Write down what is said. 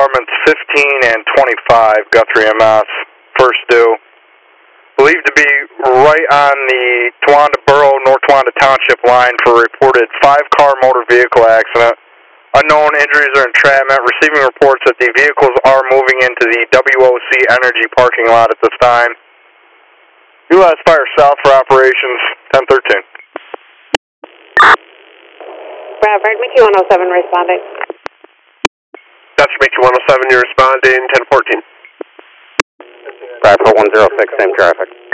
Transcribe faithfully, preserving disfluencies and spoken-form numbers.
apartments fifteen and twenty-five, Guthrie M S, first due. Believed to be right on the Towanda Borough, North Towanda Township line for reported five-car motor vehicle accident. Unknown injuries or entrapment. Receiving reports that the vehicles are moving into the W O C Energy parking lot at this time. U S Fire South for operations, ten thirteen. Bradford, Mickey one oh seven responding. Dutch Mickey one oh seven, you're responding, ten fourteen. Bradford one oh six, same traffic.